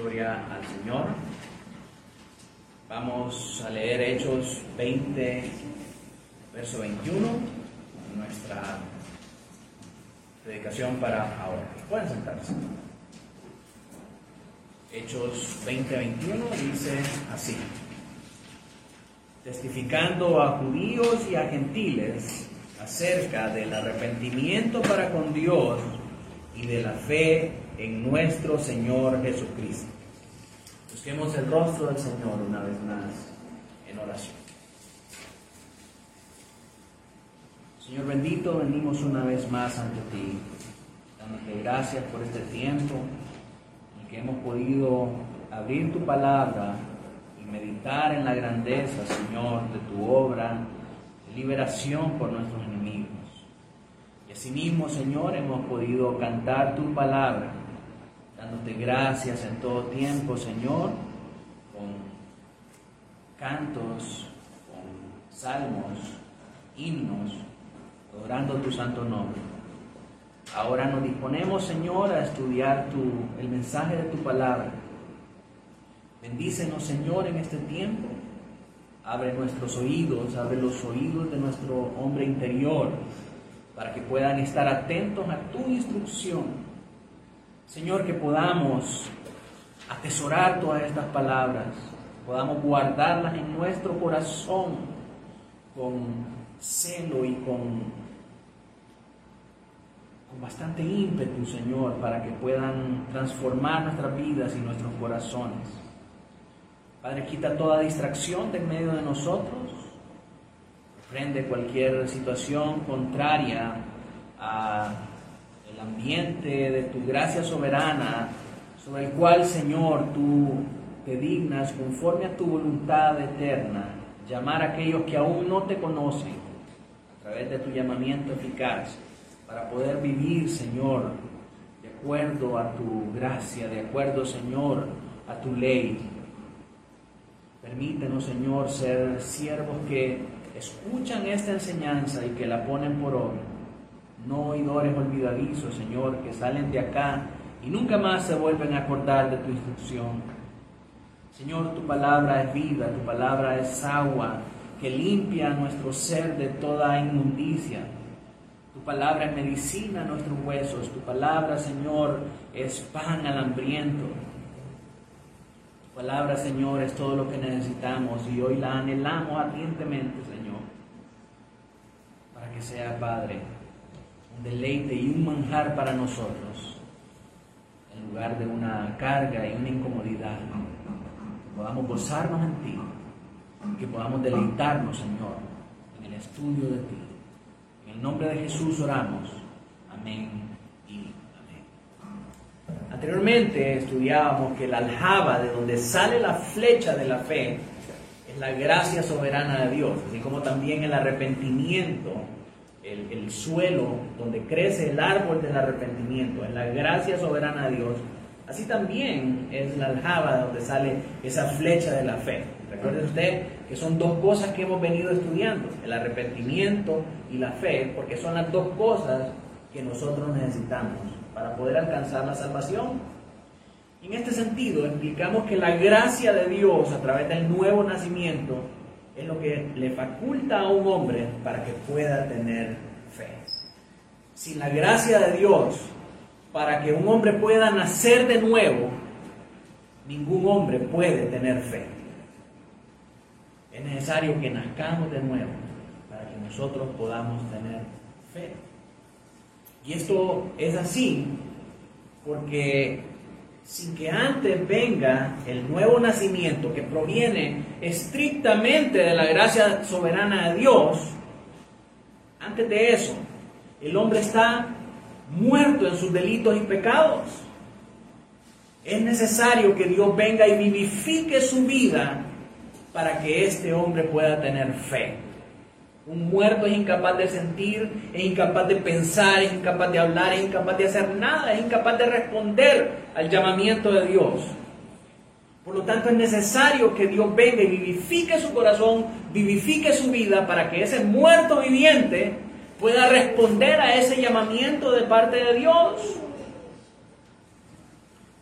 Gloria al Señor. Vamos a leer Hechos 20, verso 21, nuestra predicación para ahora. Pueden sentarse. Hechos 20, 21 dice así: testificando a judíos y a gentiles acerca del arrepentimiento para con Dios y de la fe en nuestro Señor Jesucristo. Busquemos el rostro del Señor una vez más en oración. Señor bendito, venimos una vez más ante ti, dándote gracias por este tiempo en que hemos podido abrir tu palabra y meditar en la grandeza, Señor, de tu obra de liberación por nuestros enemigos. Y asimismo, Señor, hemos podido cantar tu palabra, dándote gracias en todo tiempo, Señor, con cantos, con salmos, himnos, adorando tu santo nombre. Ahora nos disponemos, Señor, a estudiar el mensaje de tu palabra. Bendícenos, Señor, en este tiempo. Abre nuestros oídos, abre los oídos de nuestro hombre interior, para que puedan estar atentos a tu instrucción. Señor, que podamos atesorar todas estas palabras, podamos guardarlas en nuestro corazón con celo y con bastante ímpetu, Señor, para que puedan transformar nuestras vidas y nuestros corazones. Padre, quita toda distracción de en medio de nosotros, reprende cualquier situación contraria a el ambiente de tu gracia soberana, sobre el cual, Señor, tú te dignas, conforme a tu voluntad eterna, llamar a aquellos que aún no te conocen, a través de tu llamamiento eficaz, para poder vivir, Señor, de acuerdo a tu gracia, de acuerdo, Señor, a tu ley. Permítenos, Señor, ser siervos que escuchan esta enseñanza y que la ponen por obra. No oidores olvidadizos, Señor, que salen de acá y nunca más se vuelven a acordar de tu instrucción. Señor, tu palabra es vida, tu palabra es agua que limpia nuestro ser de toda inmundicia. Tu palabra es medicina a nuestros huesos. Tu palabra, Señor, es pan al hambriento. Tu palabra, Señor, es todo lo que necesitamos y hoy la anhelamos ardientemente, Señor, para que sea, Padre, un deleite y un manjar para nosotros, en lugar de una carga y una incomodidad. Que podamos gozarnos en ti, que podamos deleitarnos, Señor, en el estudio de ti. En el nombre de Jesús oramos. Amén y amén. Anteriormente estudiábamos que la aljaba, de donde sale la flecha de la fe, es la gracia soberana de Dios, así como también el arrepentimiento. El suelo donde crece el árbol del arrepentimiento es la gracia soberana de Dios. Así también es la aljaba donde sale esa flecha de la fe. Recuerde usted que son dos cosas que hemos venido estudiando, el arrepentimiento y la fe, porque son las dos cosas que nosotros necesitamos para poder alcanzar la salvación. En este sentido, explicamos que la gracia de Dios a través del nuevo nacimiento es lo que le faculta a un hombre para que pueda tener fe. Sin la gracia de Dios, para que un hombre pueda nacer de nuevo, ningún hombre puede tener fe. Es necesario que nazcamos de nuevo para que nosotros podamos tener fe. Y esto es así porque sin que antes venga el nuevo nacimiento que proviene estrictamente de la gracia soberana de Dios, antes de eso, el hombre está muerto en sus delitos y pecados. Es necesario que Dios venga y vivifique su vida para que este hombre pueda tener fe. Un muerto es incapaz de sentir, es incapaz de pensar, es incapaz de hablar, es incapaz de hacer nada, es incapaz de responder al llamamiento de Dios. Por lo tanto, es necesario que Dios venga y vivifique su corazón, vivifique su vida, para que ese muerto viviente pueda responder a ese llamamiento de parte de Dios.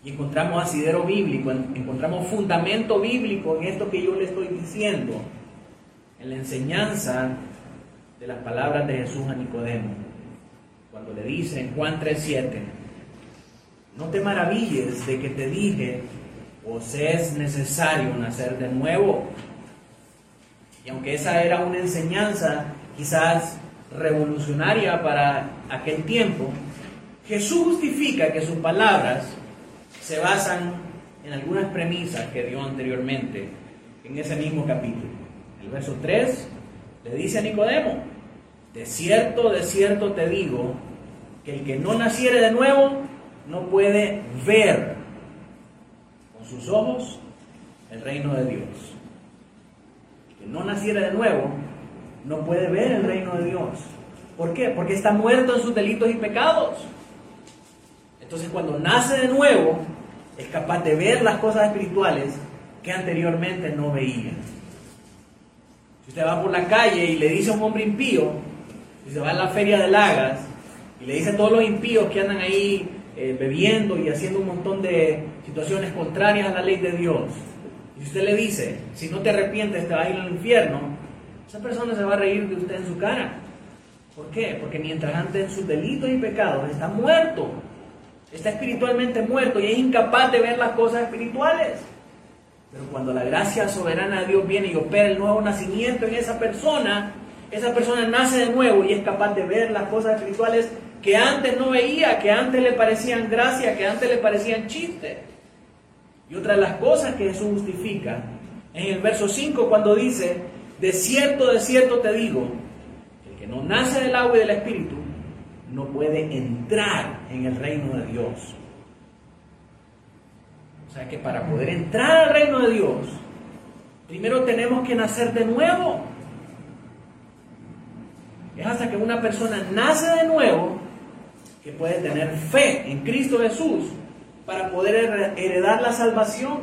Y encontramos asidero bíblico, encontramos fundamento bíblico en esto que yo le estoy diciendo, en la enseñanza de las palabras de Jesús a Nicodemo, cuando le dice en Juan 3:7, no te maravilles de que te dije, os es necesario nacer de nuevo. Y aunque esa era una enseñanza quizás revolucionaria para aquel tiempo, Jesús justifica que sus palabras se basan en algunas premisas que dio anteriormente en ese mismo capítulo. El verso 3 le dice a Nicodemo, de cierto te digo, que el que no naciere de nuevo no puede ver con sus ojos el reino de Dios. El que no naciere de nuevo no puede ver el reino de Dios. ¿Por qué? Porque está muerto en sus delitos y pecados. Entonces, cuando nace de nuevo, es capaz de ver las cosas espirituales que anteriormente no veía. Si usted va por la calle y le dice a un hombre impío, si se va a la feria de Lagas y le dice a todos los impíos que andan ahí bebiendo y haciendo un montón de situaciones contrarias a la ley de Dios, y si usted le dice, si no te arrepientes te vas a ir al infierno, esa persona se va a reír de usted en su cara. ¿Por qué? Porque mientras ande en sus delitos y pecados, está muerto. Está espiritualmente muerto y es incapaz de ver las cosas espirituales. Pero cuando la gracia soberana de Dios viene y opera el nuevo nacimiento en esa persona nace de nuevo y es capaz de ver las cosas espirituales que antes no veía, que antes le parecían gracia, que antes le parecían chiste. Y otra de las cosas que Jesús justifica en el verso 5 cuando dice, de cierto te digo, el que no nace del agua y del Espíritu no puede entrar en el reino de Dios. O sea que para poder entrar al reino de Dios, primero tenemos que nacer de nuevo. Es hasta que una persona nace de nuevo que puede tener fe en Cristo Jesús para poder heredar la salvación.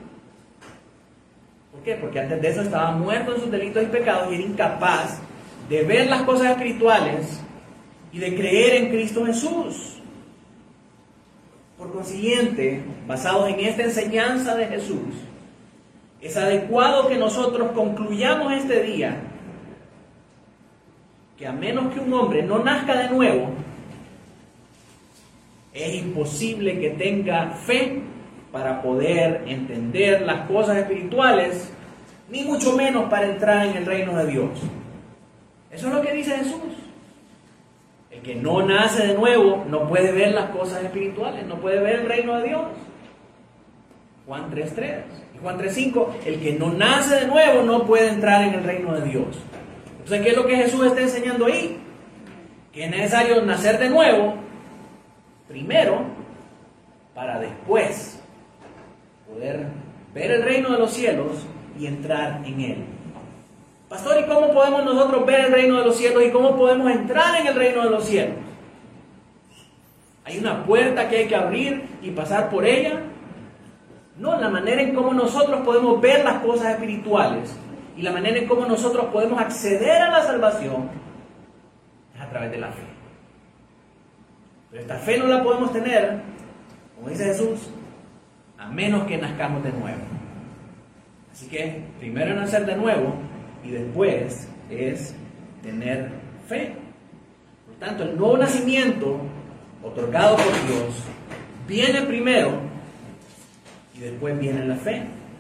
¿Por qué? Porque antes de eso estaba muerto en sus delitos y pecados y era incapaz de ver las cosas espirituales y de creer en Cristo Jesús. Por consiguiente, basados en esta enseñanza de Jesús, es adecuado que nosotros concluyamos este día que a menos que un hombre no nazca de nuevo, es imposible que tenga fe para poder entender las cosas espirituales, ni mucho menos para entrar en el reino de Dios. Eso es lo que dice Jesús. El que no nace de nuevo no puede ver las cosas espirituales, no puede ver el reino de Dios. Juan 3:3 y Juan 3:5, el que no nace de nuevo no puede entrar en el reino de Dios. Entonces, ¿qué es lo que Jesús está enseñando ahí? Que es necesario nacer de nuevo, primero, para después poder ver el reino de los cielos y entrar en él. Pastor, ¿y cómo podemos nosotros ver el reino de los cielos y cómo podemos entrar en el reino de los cielos? ¿Hay una puerta que hay que abrir y pasar por ella? No, la manera en cómo nosotros podemos ver las cosas espirituales y la manera en cómo nosotros podemos acceder a la salvación es a través de la fe. Pero esta fe no la podemos tener, como dice Jesús, a menos que nazcamos de nuevo. Así que primero nacer de nuevo y después es tener fe. Por tanto, el nuevo nacimiento otorgado por Dios viene primero y después viene la fe.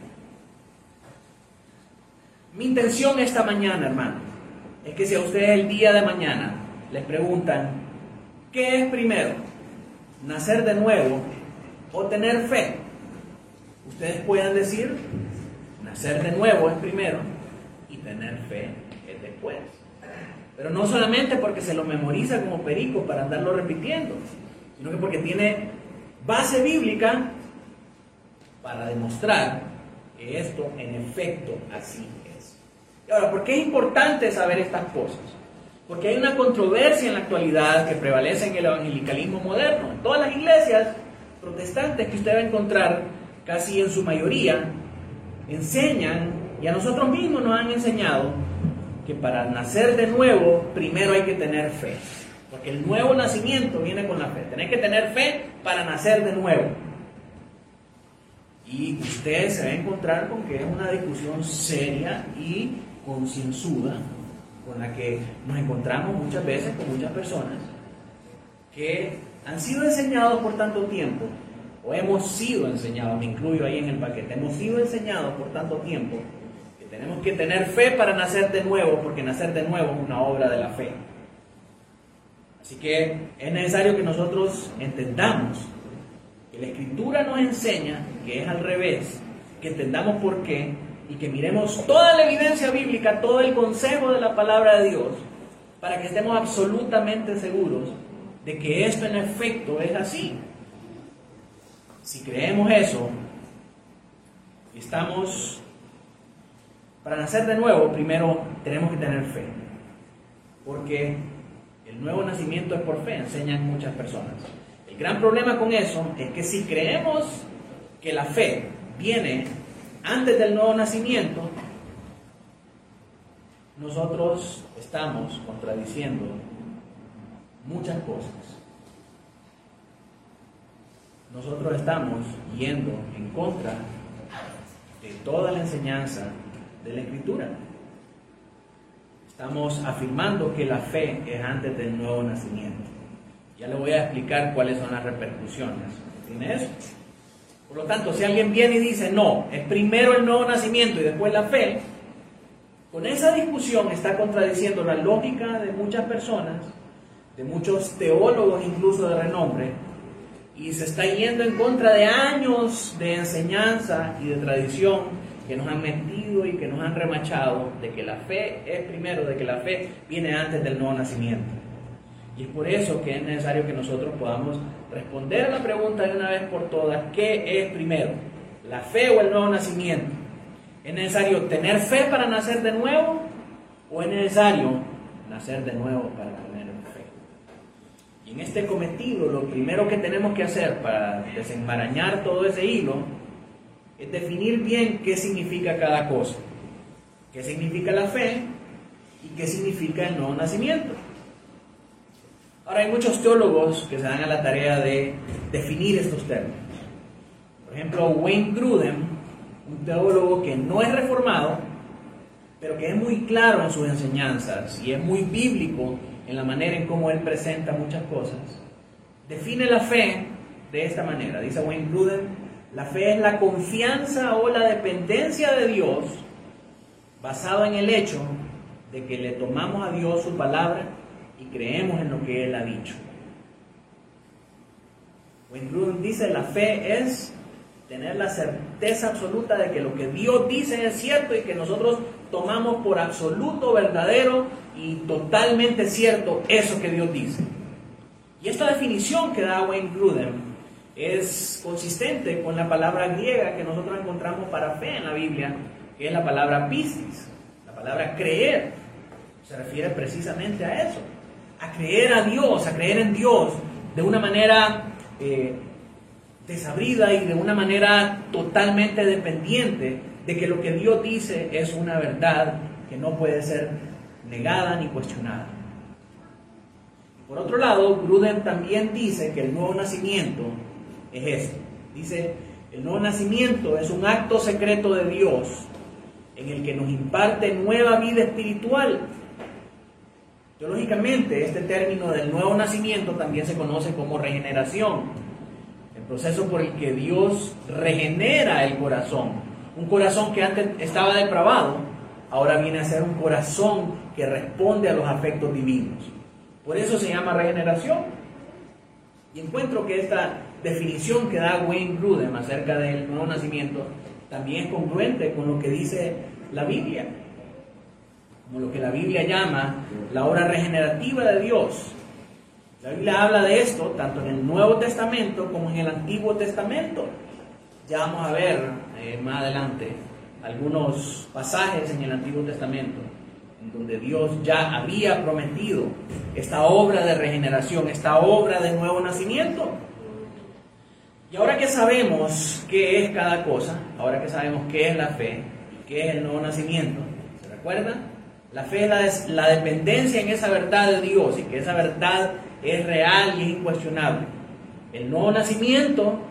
Mi intención esta mañana, hermano, es que si a ustedes el día de mañana les preguntan ¿qué es primero? ¿Nacer de nuevo o tener fe? Ustedes puedan decir nacer de nuevo es primero y tener fe es después. Pero no solamente porque se lo memoriza como perico para andarlo repitiendo, sino que porque tiene base bíblica para demostrar que esto en efecto así es. Y ahora, ¿por qué es importante saber estas cosas? Porque hay una controversia en la actualidad que prevalece en el evangelicalismo moderno. En todas las iglesias protestantes que usted va a encontrar, casi en su mayoría, enseñan, y a nosotros mismos nos han enseñado, que para nacer de nuevo, primero hay que tener fe. Porque el nuevo nacimiento viene con la fe. Tenés que tener fe para nacer de nuevo. Y usted se va a encontrar con que es una discusión seria y concienzuda, con la que nos encontramos muchas veces con muchas personas que han sido enseñados por tanto tiempo, o hemos sido enseñados, me incluyo ahí en el paquete, hemos sido enseñados por tanto tiempo que tenemos que tener fe para nacer de nuevo, porque nacer de nuevo es una obra de la fe. Así que es necesario que nosotros entendamos que la Escritura nos enseña que es al revés, que entendamos por qué y que miremos toda la evidencia bíblica, todo el consejo de la palabra de Dios, para que estemos absolutamente seguros de que esto en efecto es así. Si creemos eso, para nacer de nuevo, primero tenemos que tener fe, porque el nuevo nacimiento es por fe, enseñan muchas personas. El gran problema con eso es que si creemos que la fe viene antes del nuevo nacimiento, nosotros estamos contradiciendo muchas cosas. Nosotros estamos yendo en contra de toda la enseñanza de la Escritura. Estamos afirmando que la fe es antes del nuevo nacimiento. Ya le voy a explicar cuáles son las repercusiones. ¿Tiene eso? Por lo tanto, si alguien viene y dice, no, es primero el nuevo nacimiento y después la fe, con esa discusión está contradiciendo la lógica de muchas personas, de muchos teólogos incluso de renombre, y se está yendo en contra de años de enseñanza y de tradición que nos han mentido y que nos han remachado de que la fe es primero, de que la fe viene antes del nuevo nacimiento. Y es por eso que es necesario que nosotros podamos responder a la pregunta de una vez por todas: ¿qué es primero? ¿La fe o el nuevo nacimiento? ¿Es necesario tener fe para nacer de nuevo? ¿O es necesario nacer de nuevo para tener fe? Y en este cometido, lo primero que tenemos que hacer para desenmarañar todo ese hilo es definir bien qué significa cada cosa. ¿Qué significa la fe? ¿Y qué significa el nuevo nacimiento? Ahora, hay muchos teólogos que se dan a la tarea de definir estos términos. Por ejemplo, Wayne Grudem, un teólogo que no es reformado, pero que es muy claro en sus enseñanzas y es muy bíblico en la manera en cómo él presenta muchas cosas, define la fe de esta manera. Dice Wayne Grudem: la fe es la confianza o la dependencia de Dios basada en el hecho de que le tomamos a Dios su palabra y creemos en lo que Él ha dicho. Wayne Grudem dice: la fe es tener la certeza absoluta de que lo que Dios dice es cierto y que nosotros tomamos por absoluto, verdadero y totalmente cierto eso que Dios dice. Y esta definición que da Wayne Grudem es consistente con la palabra griega que nosotros encontramos para fe en la Biblia, que es la palabra pistis, la palabra creer. Se refiere precisamente a eso, a creer a Dios, a creer en Dios de una manera desabrida y de una manera totalmente dependiente de que lo que Dios dice es una verdad que no puede ser negada ni cuestionada. Por otro lado, Grudem también dice que el nuevo nacimiento es esto. Dice: el nuevo nacimiento es un acto secreto de Dios en el que nos imparte nueva vida espiritual. Teológicamente, este término del nuevo nacimiento también se conoce como regeneración, el proceso por el que Dios regenera el corazón. Un corazón que antes estaba depravado, ahora viene a ser un corazón que responde a los afectos divinos. Por eso se llama regeneración. Y encuentro que esta definición que da Wayne Grudem acerca del nuevo nacimiento también es congruente con lo que dice la Biblia, como lo que la Biblia llama la obra regenerativa de Dios. La Biblia habla de esto tanto en el Nuevo Testamento como en el Antiguo Testamento. Ya vamos a ver más adelante algunos pasajes en el Antiguo Testamento en donde Dios ya había prometido esta obra de regeneración, esta obra de nuevo nacimiento. Y ahora que sabemos qué es cada cosa, ahora que sabemos qué es la fe y qué es el nuevo nacimiento, ¿se recuerdan? La fe es la dependencia en esa verdad de Dios y que esa verdad es real y es incuestionable. El nuevo nacimiento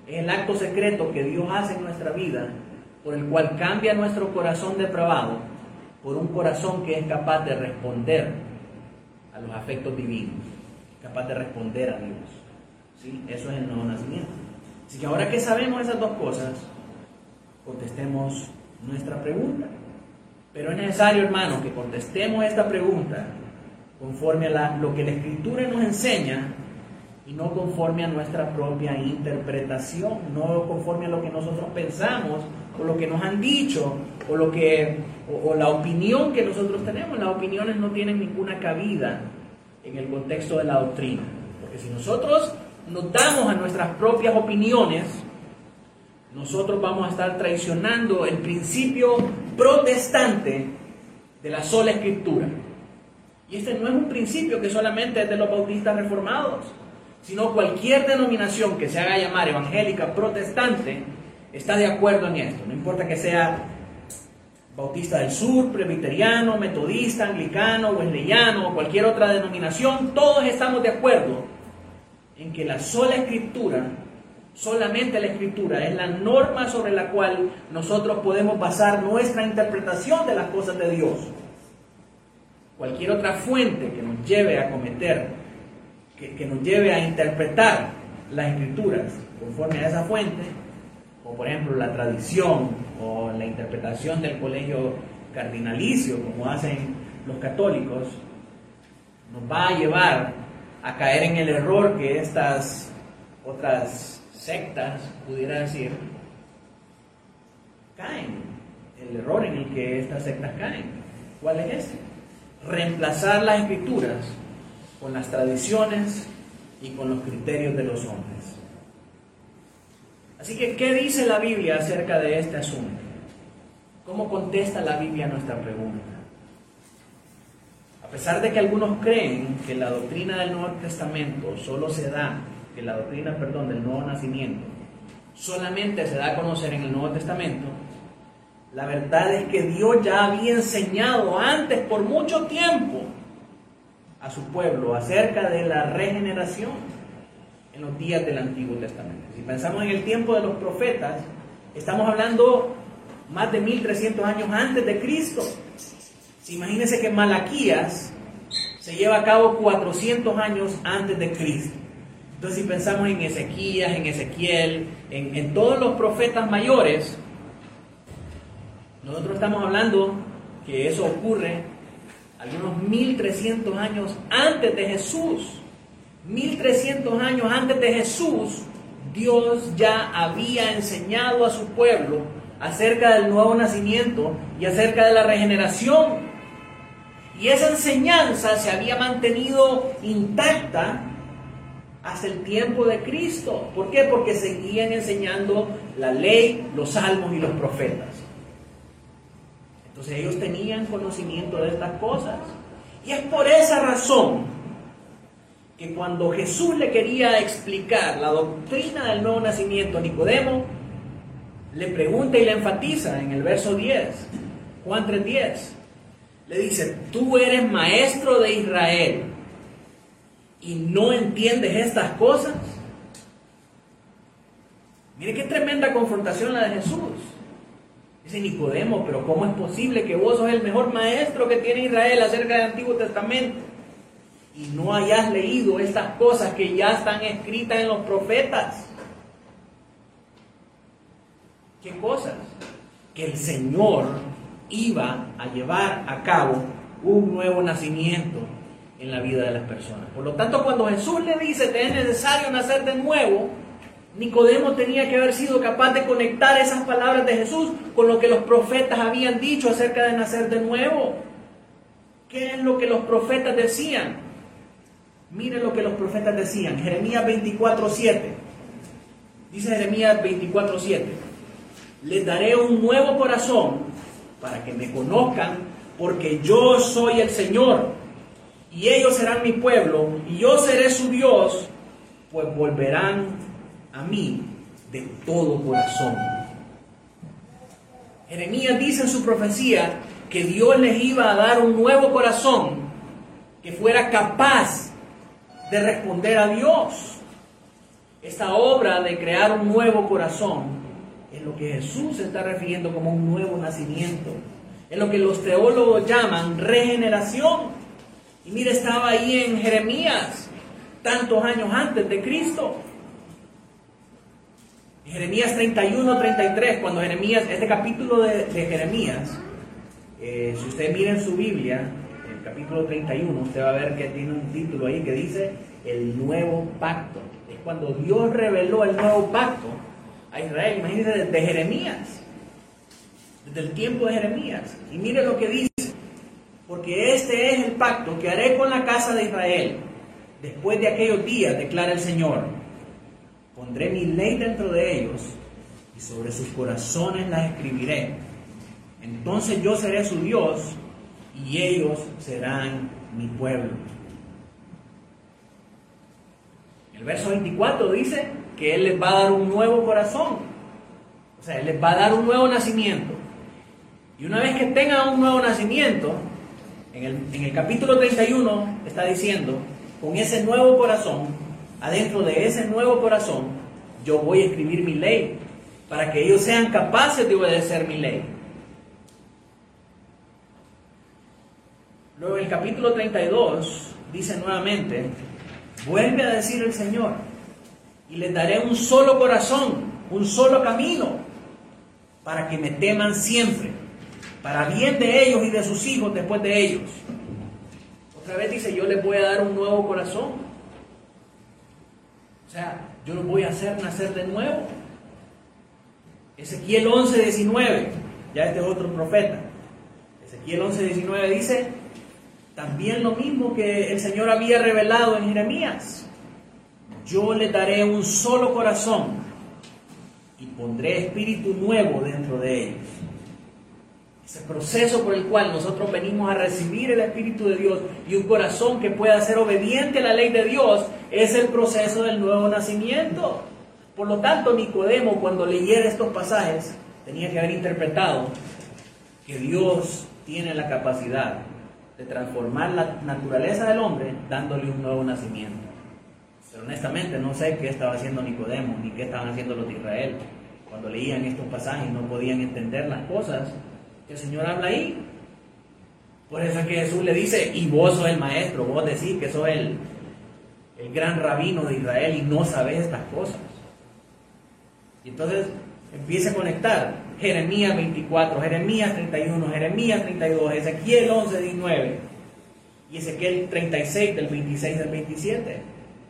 Es el acto secreto que Dios hace en nuestra vida, por el cual cambia nuestro corazón depravado por un corazón que es capaz de responder a los afectos divinos, capaz de responder a Dios. ¿Sí? Eso es el nuevo nacimiento. Así que ahora que sabemos esas dos cosas, contestemos nuestra pregunta. Pero es necesario, hermano, que contestemos esta pregunta conforme a lo que la Escritura nos enseña y no conforme a nuestra propia interpretación, no conforme a lo que nosotros pensamos o lo que nos han dicho o la opinión que nosotros tenemos. Las opiniones no tienen ninguna cabida en el contexto de la doctrina, porque si nosotros nos damos a nuestras propias opiniones, nosotros vamos a estar traicionando el principio protestante de la sola Escritura. Y este no es un principio que solamente es de los bautistas reformados, sino cualquier denominación que se haga llamar evangélica protestante está de acuerdo en esto. No importa que sea bautista del sur, presbiteriano, metodista, anglicano, wesleyano o cualquier otra denominación, todos estamos de acuerdo en que la sola Escritura, solamente la Escritura, es la norma sobre la cual nosotros podemos basar nuestra interpretación de las cosas de Dios. Cualquier otra fuente que nos lleve a cometer, que nos lleve a interpretar las Escrituras conforme a esa fuente, como por ejemplo la tradición o la interpretación del colegio cardinalicio, como hacen los católicos, nos va a llevar a caer en el error que estas otras sectas, pudiera decir, caen. El error en el que estas sectas caen. ¿Cuál es ese? Reemplazar las Escrituras con las tradiciones y con los criterios de los hombres. Así que, ¿qué dice la Biblia acerca de este asunto? ¿Cómo contesta la Biblia a nuestra pregunta? A pesar de que algunos creen que la doctrina del Nuevo Testamento solo se da, que la doctrina, del nuevo nacimiento solamente se da a conocer en el Nuevo Testamento, la verdad es que Dios ya había enseñado antes, por mucho tiempo, a su pueblo acerca de la regeneración en los días del Antiguo Testamento. Si pensamos en el tiempo de los profetas, estamos hablando más de 1300 años antes de Cristo. Imagínense que Malaquías se lleva a cabo 400 años antes de Cristo. Entonces, si pensamos en Ezequías, en Ezequiel, en todos los profetas mayores, nosotros estamos hablando que eso ocurre algunos 1300 años antes de Jesús. 1300 años antes de Jesús, Dios ya había enseñado a su pueblo acerca del nuevo nacimiento y acerca de la regeneración. Y esa enseñanza se había mantenido intacta hasta el tiempo de Cristo. ¿Por qué? Porque seguían enseñando la ley, los salmos y los profetas. Entonces ellos tenían conocimiento de estas cosas. Y es por esa razón que cuando Jesús le quería explicar la doctrina del nuevo nacimiento a Nicodemo, le pregunta y le enfatiza en el verso 10, Juan 3:10. Le dice: tú eres maestro de Israel y no entiendes estas cosas. Mire qué tremenda confrontación la de Jesús. Dice Nicodemo: pero ¿cómo es posible que vos sos el mejor maestro que tiene Israel acerca del Antiguo Testamento y no hayas leído estas cosas que ya están escritas en los profetas? ¿Qué cosas? Que el Señor iba a llevar a cabo un nuevo nacimiento en la vida de las personas. Por lo tanto, cuando Jesús le dice: te es necesario nacer de nuevo, Nicodemo tenía que haber sido capaz de conectar esas palabras de Jesús con lo que los profetas habían dicho acerca de nacer de nuevo. ¿Qué es lo que los profetas decían? Miren lo que los profetas decían. Jeremías 24:7. Dice Jeremías 24:7: les daré un nuevo corazón para que me conozcan, porque yo soy el Señor, y ellos serán mi pueblo, y yo seré su Dios, pues volverán a mí de todo corazón. Jeremías dice en su profecía que Dios les iba a dar un nuevo corazón que fuera capaz de responder a Dios. Esta obra de crear un nuevo corazón es lo que Jesús se está refiriendo como un nuevo nacimiento. Es lo que los teólogos llaman regeneración. Y mire, estaba ahí en Jeremías, tantos años antes de Cristo. En Jeremías 31, 33, cuando Jeremías, este capítulo de Jeremías, si usted mira en su Biblia, el capítulo 31, usted va a ver que tiene un título ahí que dice el nuevo pacto. Es cuando Dios reveló el nuevo pacto a Israel. Imagínense desde Jeremías, desde el tiempo de Jeremías. Y mire lo que dice: porque este es el pacto que haré con la casa de Israel después de aquellos días, declara el Señor. Pondré mi ley dentro de ellos y sobre sus corazones las escribiré. Entonces yo seré su Dios y ellos serán mi pueblo. El verso 24 dice que Él les va a dar un nuevo corazón. O sea, Él les va a dar un nuevo nacimiento. Y una vez que tengan un nuevo nacimiento, en el capítulo 31 está diciendo, con ese nuevo corazón, adentro de ese nuevo corazón, yo voy a escribir mi ley, para que ellos sean capaces de obedecer mi ley. Luego en el capítulo 32 dice nuevamente, vuelve a decir el Señor, y les daré un solo corazón, un solo camino, para que me teman siempre, para bien de ellos y de sus hijos después de ellos. Otra vez dice, yo les voy a dar un nuevo corazón. O sea, yo los voy a hacer nacer de nuevo. Ezequiel 11:19, ya este es otro profeta. Ezequiel 11:19 dice, también lo mismo que el Señor había revelado en Jeremías. Yo les daré un solo corazón y pondré espíritu nuevo dentro de ellos. Ese proceso por el cual nosotros venimos a recibir el Espíritu de Dios y un corazón que pueda ser obediente a la ley de Dios es el proceso del nuevo nacimiento. Por lo tanto, Nicodemo, cuando leyera estos pasajes, tenía que haber interpretado que Dios tiene la capacidad de transformar la naturaleza del hombre dándole un nuevo nacimiento. Pero honestamente no sé qué estaba haciendo Nicodemo ni qué estaban haciendo los de Israel. Cuando leían estos pasajes no podían entender las cosas que el Señor habla ahí. Por eso es que Jesús le dice, y vos sos el maestro, vos decís que sos el gran rabino de Israel y no sabés estas cosas. Y entonces empieza a conectar Jeremías 24, Jeremías 31, Jeremías 32, Ezequiel 11:19 y Ezequiel 36 del 26 al 27.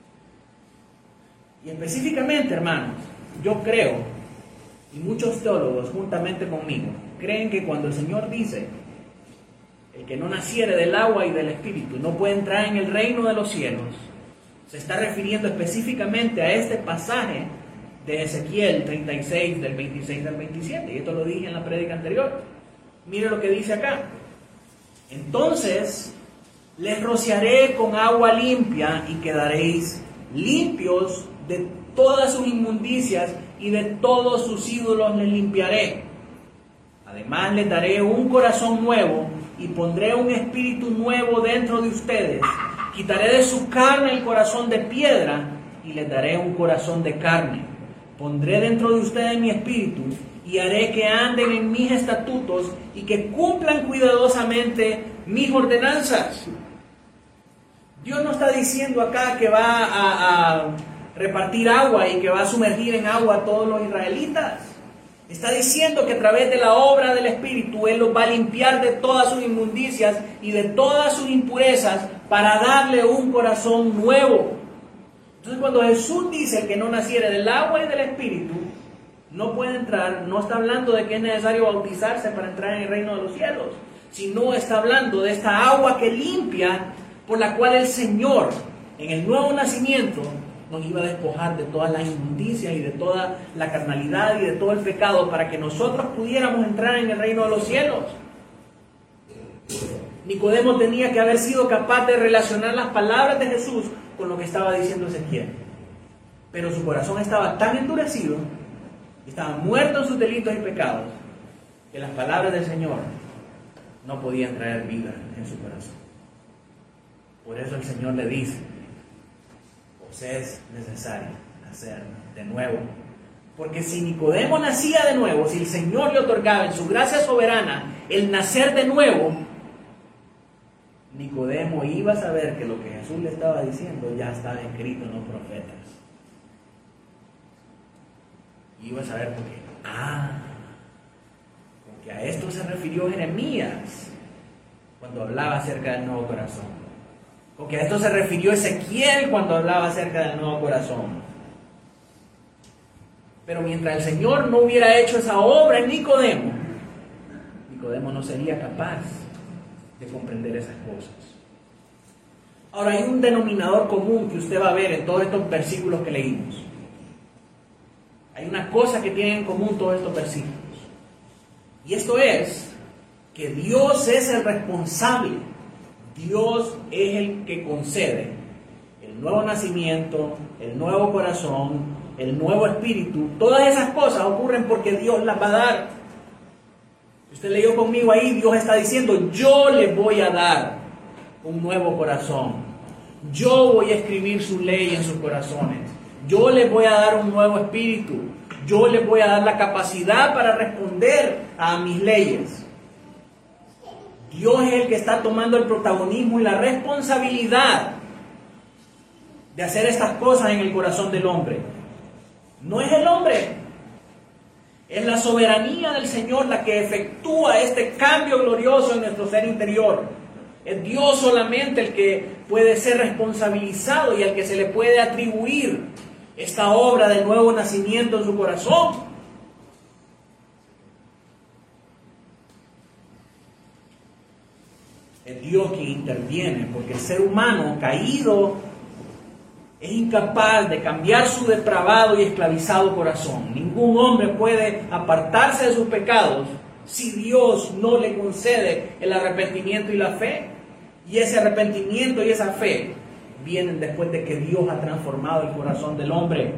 Y específicamente, hermanos, yo creo, y muchos teólogos juntamente conmigo, creen que cuando el Señor dice, el que no naciere del agua y del Espíritu no puede entrar en el reino de los cielos, se está refiriendo específicamente a este pasaje de Ezequiel 36 del 26 al 27, y esto lo dije en la prédica anterior. Mire lo que dice acá. Entonces les rociaré con agua limpia y quedaréis limpios de todas sus inmundicias y de todos sus ídolos les limpiaré. Además les daré un corazón nuevo y pondré un espíritu nuevo dentro de ustedes. Quitaré de su carne el corazón de piedra y les daré un corazón de carne. Pondré dentro de ustedes mi espíritu y haré que anden en mis estatutos y que cumplan cuidadosamente mis ordenanzas. Dios no está diciendo acá que va a repartir agua y que va a sumergir en agua a todos los israelitas. Está diciendo que a través de la obra del Espíritu Él los va a limpiar de todas sus inmundicias y de todas sus impurezas para darle un corazón nuevo. Entonces cuando Jesús dice que no naciere del agua y del Espíritu, no puede entrar, no está hablando de que es necesario bautizarse para entrar en el reino de los cielos, sino está hablando de esta agua que limpia, por la cual el Señor, en el nuevo nacimiento, nos iba a despojar de todas las inmundicias y de toda la carnalidad y de todo el pecado para que nosotros pudiéramos entrar en el reino de los cielos. Nicodemo tenía que haber sido capaz de relacionar las palabras de Jesús con lo que estaba diciendo Ezequiel. Pero su corazón estaba tan endurecido, estaba muerto en sus delitos y pecados, que las palabras del Señor no podían traer vida en su corazón. Por eso el Señor le dice, os es necesario nacer de nuevo. Porque si Nicodemo nacía de nuevo, si el Señor le otorgaba en su gracia soberana el nacer de nuevo, Nicodemo iba a saber que lo que Jesús le estaba diciendo ya estaba escrito en los profetas. Iba a saber por qué. Porque a esto se refirió Jeremías cuando hablaba acerca del nuevo corazón. Porque a esto se refirió Ezequiel cuando hablaba acerca del nuevo corazón. Pero mientras el Señor no hubiera hecho esa obra en Nicodemo, Nicodemo no sería capaz de comprender esas cosas. Ahora, hay un denominador común que usted va a ver en todos estos versículos que leímos. Hay una cosa que tienen en común todos estos versículos. Y esto es que Dios es el responsable. Dios es el que concede el nuevo nacimiento, el nuevo corazón, el nuevo espíritu. Todas esas cosas ocurren porque Dios las va a dar. Usted leyó conmigo ahí, Dios está diciendo, yo le voy a dar un nuevo corazón. Yo voy a escribir su ley en sus corazones. Yo les voy a dar un nuevo espíritu. Yo les voy a dar la capacidad para responder a mis leyes. Dios es el que está tomando el protagonismo y la responsabilidad de hacer estas cosas en el corazón del hombre. No es el hombre. Es la soberanía del Señor la que efectúa este cambio glorioso en nuestro ser interior. Es Dios solamente el que puede ser responsabilizado y al que se le puede atribuir esta obra del nuevo nacimiento en su corazón. Es Dios quien interviene, porque el ser humano caído es incapaz de cambiar su depravado y esclavizado corazón. Ningún hombre puede apartarse de sus pecados si Dios no le concede el arrepentimiento y la fe. Y ese arrepentimiento y esa fe vienen después de que Dios ha transformado el corazón del hombre.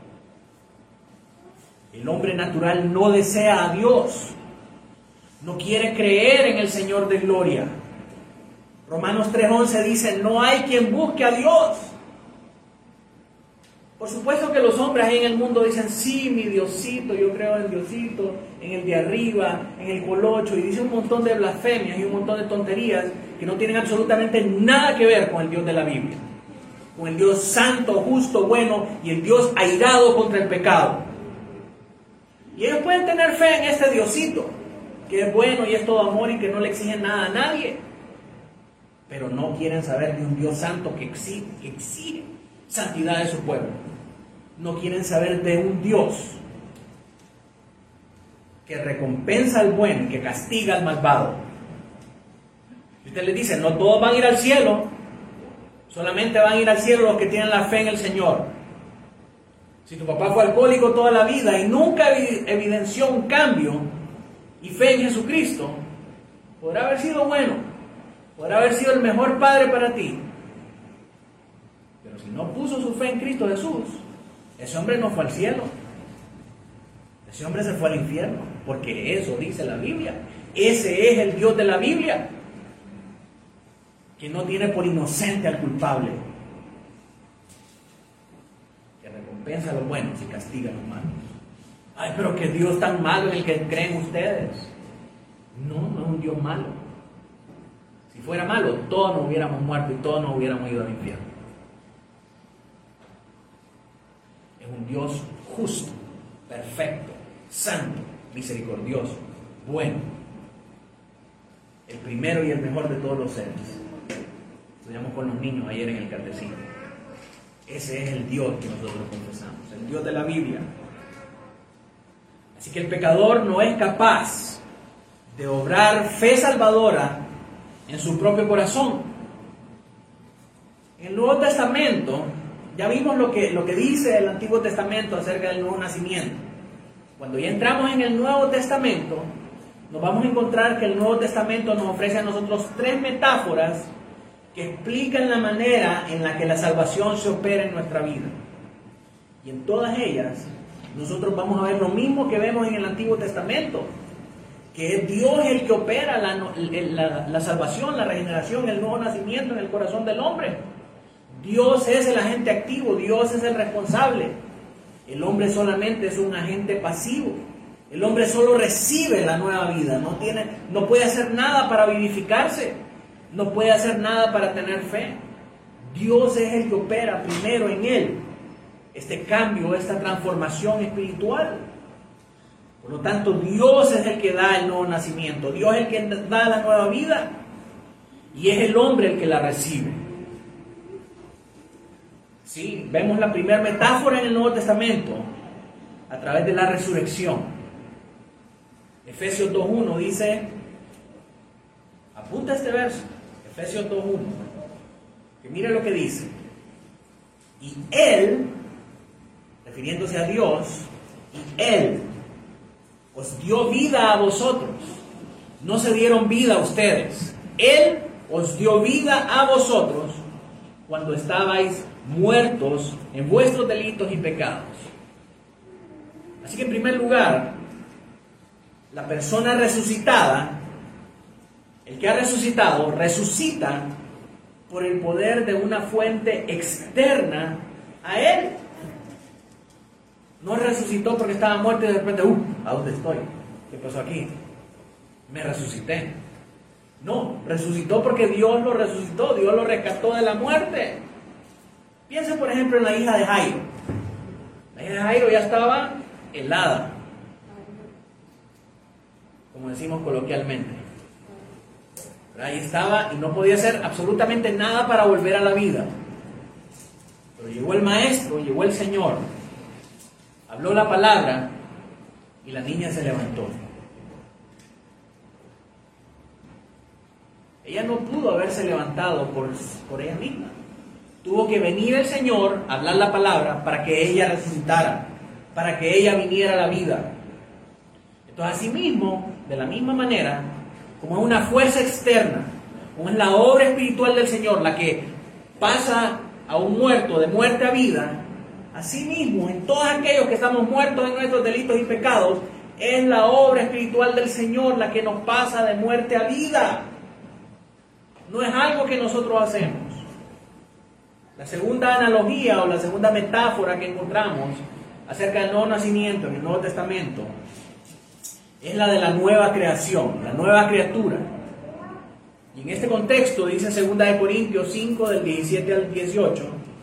El hombre natural no desea a Dios, no quiere creer en el Señor de gloria. Romanos 3:11 dice, no hay quien busque a Dios. Por supuesto que los hombres ahí en el mundo dicen, sí, mi Diosito, yo creo en Diosito, en el de arriba, en el colocho, y dice un montón de blasfemias y un montón de tonterías que no tienen absolutamente nada que ver con el Dios de la Biblia, con el Dios santo, justo, bueno, y el Dios airado contra el pecado. Y ellos pueden tener fe en este Diosito, que es bueno y es todo amor y que no le exigen nada a nadie, pero no quieren saber de un Dios santo que exige santidad de su pueblo. No quieren saber de un Dios que recompensa al bueno y que castiga al malvado. Y usted les dice, no todos van a ir al cielo, solamente van a ir al cielo los que tienen la fe en el Señor. Si tu papá fue alcohólico toda la vida y nunca evidenció un cambio y fe en Jesucristo, podrá haber sido bueno, podrá haber sido el mejor padre para ti, pero si no puso su fe en Cristo Jesús, ese hombre no fue al cielo. Ese hombre se fue al infierno, porque eso dice la Biblia. Ese es el Dios de la Biblia, que no tiene por inocente al culpable, que recompensa a los buenos y castiga a los malos. Ay, pero qué Dios tan malo en el que creen ustedes. No es un Dios malo. Si fuera malo, todos nos hubiéramos muerto y todos nos hubiéramos ido al infierno. Es un Dios justo, perfecto, santo, misericordioso, bueno. El primero y el mejor de todos los seres. Estudiamos con los niños ayer en el catecismo. Ese es el Dios que nosotros confesamos, el Dios de la Biblia. Así que el pecador no es capaz de obrar fe salvadora en su propio corazón. En el Nuevo Testamento, ya vimos lo que dice el Antiguo Testamento acerca del nuevo nacimiento. Cuando ya entramos en el Nuevo Testamento, nos vamos a encontrar que el Nuevo Testamento nos ofrece a nosotros 3 metáforas que explican la manera en la que la salvación se opera en nuestra vida. Y en todas ellas, nosotros vamos a ver lo mismo que vemos en el Antiguo Testamento, que es Dios el que opera la salvación, la regeneración, el nuevo nacimiento en el corazón del hombre. Dios es el agente activo, Dios es el responsable. El hombre solamente es un agente pasivo. El hombre solo recibe la nueva vida, no puede hacer nada para vivificarse, no puede hacer nada para tener fe. Dios es el que opera primero en él este cambio, esta transformación espiritual. Por lo tanto, Dios es el que da el nuevo nacimiento, Dios es el que da la nueva vida y es el hombre el que la recibe. Sí, vemos la primera metáfora en el Nuevo Testamento a través de la resurrección. Efesios 2.1 dice, apunta este verso, Efesios 2.1, que mire lo que dice. Y Él, refiriéndose a Dios, y Él os dio vida a vosotros. No se dieron vida a ustedes. Él os dio vida a vosotros cuando estabais muertos en vuestros delitos y pecados. Así que en primer lugar, la persona resucitada, el que ha resucitado, resucita por el poder de una fuente externa a él. No resucitó porque estaba muerto y de repente, ¿a dónde estoy? ¿Qué pasó aquí? Me resucité. No, resucitó porque Dios lo resucitó, Dios lo rescató de la muerte. Piensa por ejemplo en la hija de Jairo. La hija de Jairo ya estaba helada, como decimos coloquialmente. Pero ahí estaba y no podía hacer absolutamente nada para volver a la vida. Pero llegó el maestro, llegó el Señor, habló la palabra y la niña se levantó. Ella no pudo haberse levantado por ella misma. Tuvo que venir el Señor a hablar la palabra para que ella resucitara, para que ella viniera a la vida. Entonces, asimismo, de la misma manera, como es una fuerza externa, como es la obra espiritual del Señor la que pasa a un muerto de muerte a vida, asimismo, en todos aquellos que estamos muertos en nuestros delitos y pecados, es la obra espiritual del Señor la que nos pasa de muerte a vida. No es algo que nosotros hacemos. La segunda analogía o la segunda metáfora que encontramos acerca del nuevo nacimiento en el Nuevo Testamento es la de la nueva creación, la nueva criatura. Y en este contexto dice 2 Corintios 5 del 17 al 18,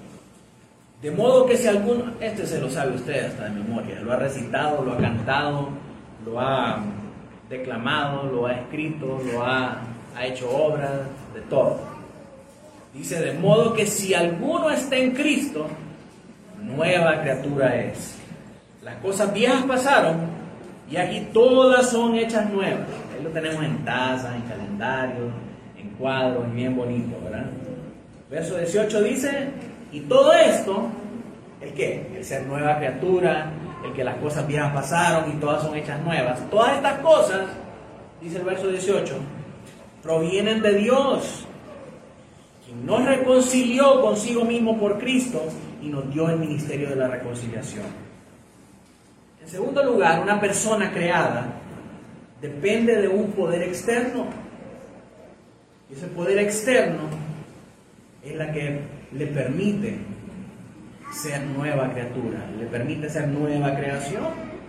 de modo que si alguno, este se lo sabe usted hasta de memoria, lo ha recitado, lo ha cantado, lo ha declamado, lo ha escrito, ha hecho obras, de todo. Dice, de modo que si alguno está en Cristo, nueva criatura es. Las cosas viejas pasaron y aquí todas son hechas nuevas. Ahí lo tenemos en tazas, en calendarios, en cuadros, y bien bonito, ¿verdad? Verso 18 dice, y todo esto, ¿el qué? El ser nueva criatura, el que las cosas viejas pasaron y todas son hechas nuevas. Todas estas cosas, dice el verso 18, provienen de Dios, quien nos reconcilió consigo mismo por Cristo y nos dio el ministerio de la reconciliación. En segundo lugar, una persona creada depende de un poder externo. Y ese poder externo es la que le permite ser nueva criatura, le permite ser nueva creación.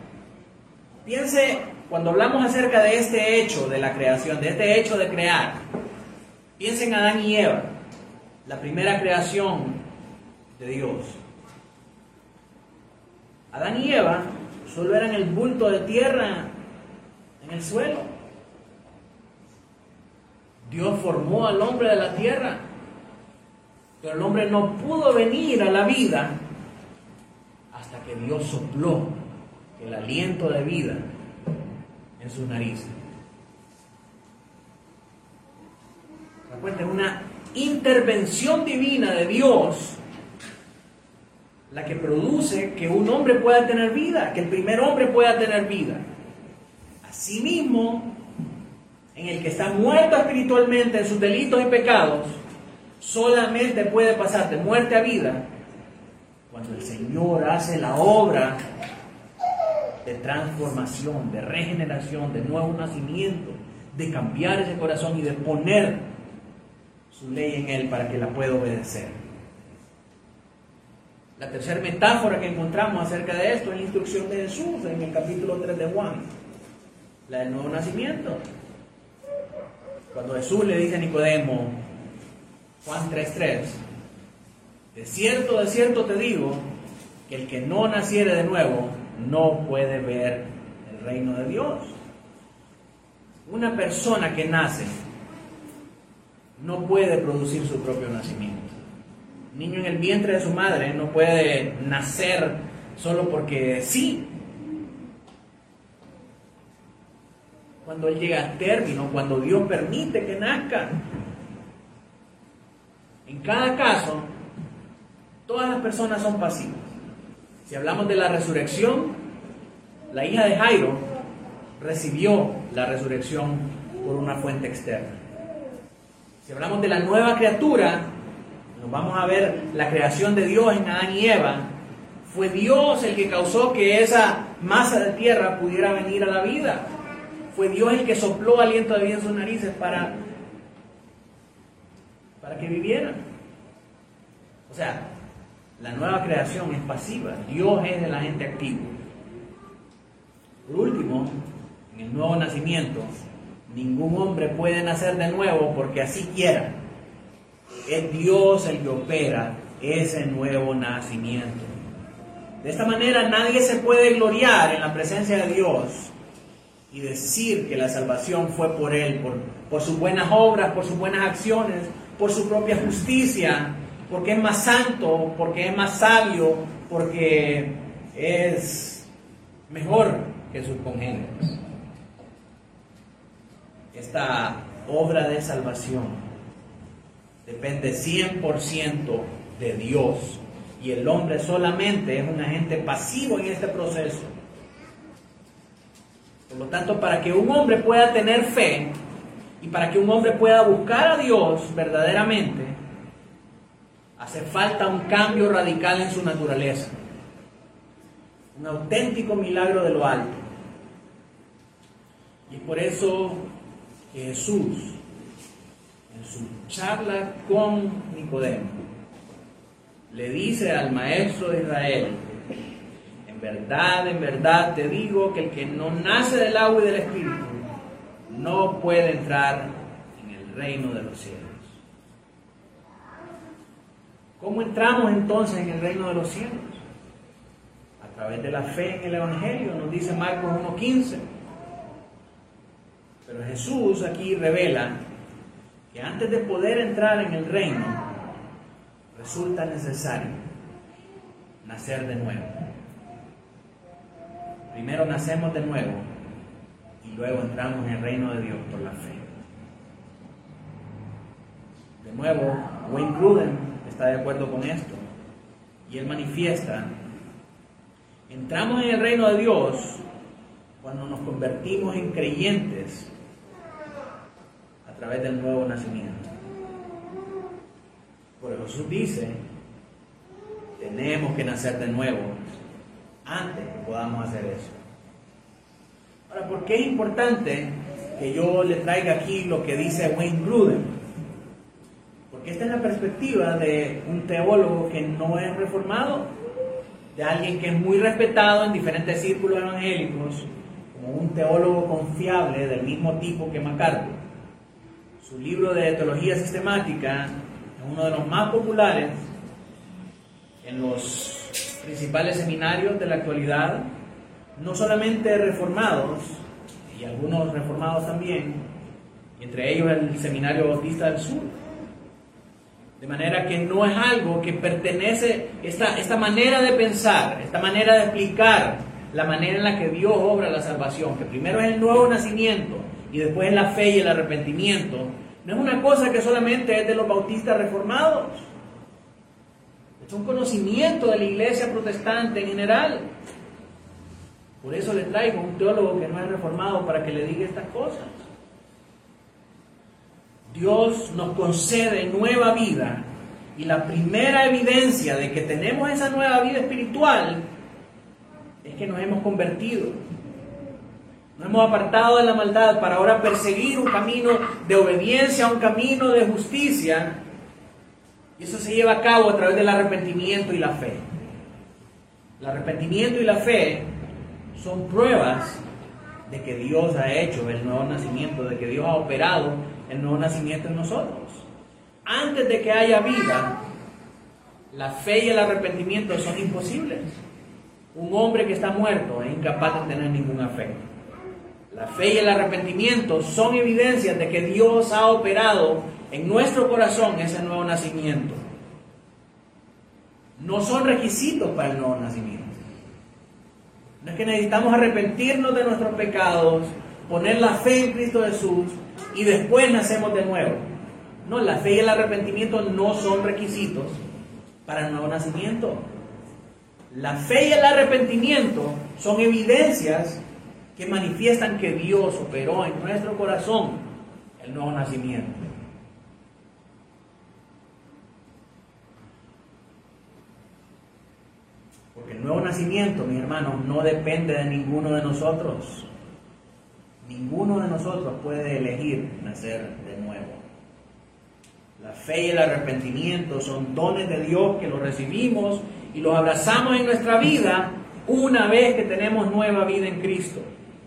Piense, cuando hablamos acerca de este hecho de la creación, de este hecho de crear, piense en Adán y Eva, la primera creación de Dios. Adán y Eva solo eran el bulto de tierra en el suelo. Dios formó al hombre de la tierra, pero el hombre no pudo venir a la vida hasta que Dios sopló el aliento de vida en sus narices. ¿Se cuenta? Es una intervención divina de Dios la que produce que un hombre pueda tener vida, que el primer hombre pueda tener vida. Asimismo, en el que está muerto espiritualmente en sus delitos y pecados, solamente puede pasar de muerte a vida cuando el Señor hace la obra de transformación, de regeneración, de nuevo nacimiento, de cambiar ese corazón y de poner su ley en él para que la pueda obedecer. La tercera metáfora que encontramos acerca de esto es la instrucción de Jesús en el capítulo 3 de Juan, la del nuevo nacimiento. Cuando Jesús le dice a Nicodemo, Juan 3:3, de cierto te digo, que el que no naciere de nuevo no puede ver el reino de Dios. Una persona que nace no puede producir su propio nacimiento. Un niño en el vientre de su madre no puede nacer solo porque sí. Cuando él llega a término, cuando Dios permite que nazca. En cada caso, todas las personas son pasivas. Si hablamos de la resurrección, la hija de Jairo recibió la resurrección por una fuente externa. Si hablamos de la nueva criatura, nos vamos a ver la creación de Dios en Adán y Eva. Fue Dios el que causó que esa masa de tierra pudiera venir a la vida. Fue Dios el que sopló aliento de vida en sus narices para que vivieran. O sea, la nueva creación es pasiva. Dios es el agente activo. Por último, en el nuevo nacimiento, ningún hombre puede nacer de nuevo porque así quiera. Es Dios el que opera ese nuevo nacimiento. De esta manera nadie se puede gloriar en la presencia de Dios y decir que la salvación fue por Él, por sus buenas obras, por sus buenas acciones, por su propia justicia, porque es más santo, porque es más sabio, porque es mejor que sus congéneres. Esta obra de salvación depende 100% de Dios y el hombre solamente es un agente pasivo en este proceso. Por lo tanto, para que un hombre pueda tener fe y para que un hombre pueda buscar a Dios verdaderamente, hace falta un cambio radical en su naturaleza, un auténtico milagro de lo alto. Y por eso que Jesús, en su charla con Nicodemo, le dice al maestro de Israel, en verdad te digo que el que no nace del agua y del Espíritu no puede entrar en el reino de los cielos. ¿Cómo entramos entonces en el reino de los cielos? A través de la fe en el Evangelio, nos dice Marcos 1:15. Pero Jesús aquí revela que antes de poder entrar en el reino, resulta necesario nacer de nuevo. Primero nacemos de nuevo y luego entramos en el reino de Dios por la fe. De nuevo, Wayne Grudem está de acuerdo con esto y él manifiesta: entramos en el reino de Dios cuando nos convertimos en creyentes a través del nuevo nacimiento. Por eso Jesús dice, tenemos que nacer de nuevo antes que podamos hacer eso. Ahora, ¿por qué es importante que yo le traiga aquí lo que dice Wayne Grudem? Porque esta es la perspectiva de un teólogo que no es reformado, de alguien que es muy respetado en diferentes círculos evangélicos, como un teólogo confiable del mismo tipo que MacArthur. Su libro de teología sistemática es uno de los más populares en los principales seminarios de la actualidad, no solamente reformados, y algunos reformados también, y entre ellos el Seminario Bautista del Sur. De manera que no es algo que pertenece, esta manera de pensar, esta manera de explicar la manera en la que Dios obra la salvación, que primero es el nuevo nacimiento y después es la fe y el arrepentimiento, no es una cosa que solamente es de los bautistas reformados. Es un conocimiento de la iglesia protestante en general. Por eso le traigo un teólogo que no es reformado para que le diga estas cosas. Dios nos concede nueva vida y la primera evidencia de que tenemos esa nueva vida espiritual es que nos hemos convertido. Nos hemos apartado de la maldad para ahora perseguir un camino de obediencia, un camino de justicia. Y eso se lleva a cabo a través del arrepentimiento y la fe. El arrepentimiento y la fe son pruebas de que Dios ha hecho el nuevo nacimiento, de que Dios ha operado el nuevo nacimiento en nosotros. Antes de que haya vida, la fe y el arrepentimiento son imposibles. Un hombre que está muerto es incapaz de tener ningún afecto. La fe y el arrepentimiento son evidencias de que Dios ha operado en nuestro corazón ese nuevo nacimiento. No son requisitos para el nuevo nacimiento. No es que necesitamos arrepentirnos de nuestros pecados, poner la fe en Cristo Jesús y después nacemos de nuevo. No, la fe y el arrepentimiento no son requisitos para el nuevo nacimiento. La fe y el arrepentimiento son evidencias que manifiestan que Dios operó en nuestro corazón el nuevo nacimiento. Porque el nuevo nacimiento, mis hermanos, no depende de ninguno de nosotros. Ninguno de nosotros puede elegir nacer de nuevo. La fe y el arrepentimiento son dones de Dios que los recibimos y los abrazamos en nuestra vida una vez que tenemos nueva vida en Cristo.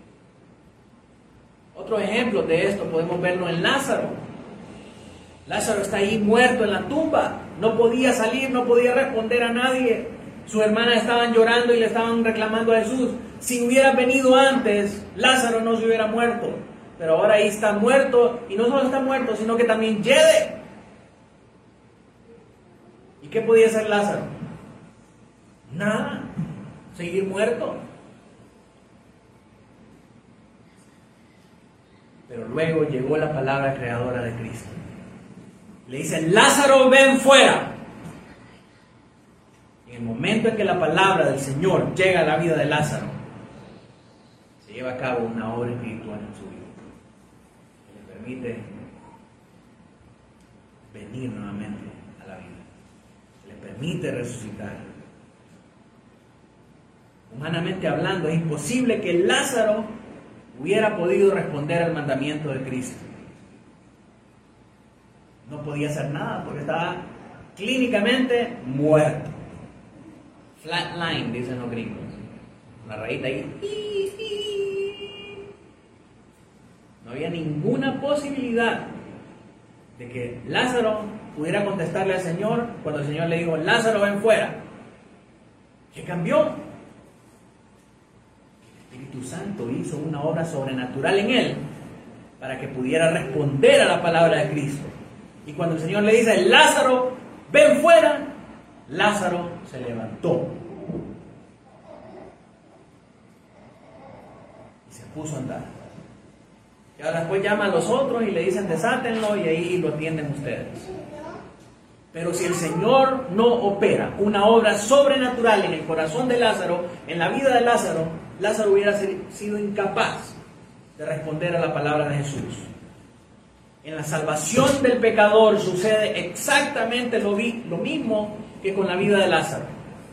Otros ejemplos de esto podemos verlo en Lázaro. Lázaro está ahí muerto en la tumba, no podía salir, no podía responder a nadie. Sus hermanas estaban llorando y le estaban reclamando a Jesús: si hubiera venido antes, Lázaro no se hubiera muerto. Pero ahora ahí está muerto, y no solo está muerto, sino que también yede. ¿Y qué podía hacer Lázaro? Nada, seguir muerto. Pero luego llegó la palabra creadora de Cristo. Le dicen: Lázaro, ven fuera. En el momento en que la palabra del Señor llega a la vida de Lázaro, se lleva a cabo una obra espiritual en su vida, que le permite venir nuevamente a la vida, que le permite resucitar. Humanamente hablando, es imposible que Lázaro hubiera podido responder al mandamiento de Cristo. No podía hacer nada porque estaba clínicamente muerto. Flatline, dicen los gringos. Una rayita ahí. No había ninguna posibilidad de que Lázaro pudiera contestarle al Señor cuando el Señor le dijo: Lázaro, ven fuera. ¿Qué cambió? El Espíritu Santo hizo una obra sobrenatural en él para que pudiera responder a la palabra de Cristo. Y cuando el Señor le dice: Lázaro, ven fuera, Lázaro se levantó y se puso a andar. Y ahora después llama a los otros y le dicen: desátenlo, y ahí lo atienden ustedes. Pero si el Señor no opera una obra sobrenatural en el corazón de Lázaro, en la vida de Lázaro, Lázaro hubiera sido incapaz de responder a la palabra de Jesús. En la salvación del pecador sucede exactamente lo mismo que con la vida de Lázaro.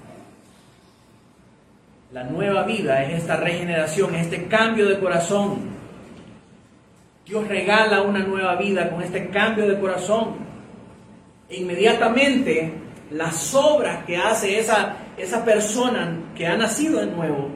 La nueva vida es esta regeneración, es este cambio de corazón. Dios regala una nueva vida con este cambio de corazón. E inmediatamente las obras que hace esa persona que ha nacido de nuevo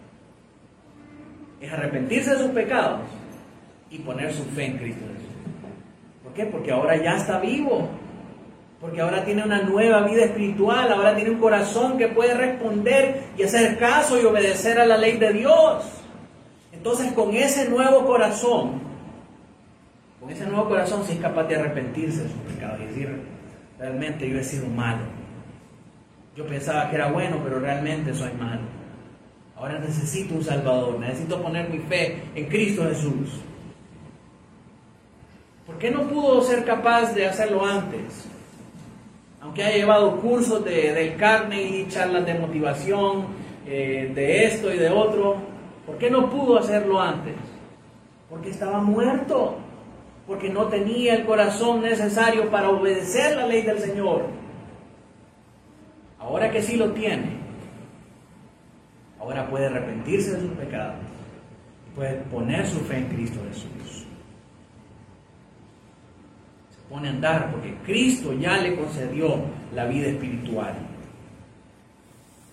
es arrepentirse de sus pecados y poner su fe en Cristo Jesús. ¿Por qué? Porque ahora ya está vivo. Porque ahora tiene una nueva vida espiritual. Ahora tiene un corazón que puede responder y hacer caso y obedecer a la ley de Dios. Entonces, con ese nuevo corazón sí es capaz de arrepentirse de sus pecados y decir: realmente yo he sido malo. Yo pensaba que era bueno, pero realmente soy malo. Ahora necesito un Salvador. Necesito poner mi fe en Cristo Jesús. ¿Por qué no pudo ser capaz de hacerlo antes? Aunque haya llevado cursos del Carnegie, charlas de motivación, de esto y de otro, ¿por qué no pudo hacerlo antes? Porque estaba muerto, porque no tenía el corazón necesario para obedecer la ley del Señor. Ahora que sí lo tiene, ahora puede arrepentirse de sus pecados y puede poner su fe en Cristo Jesús. Pone a andar porque Cristo ya le concedió la vida espiritual.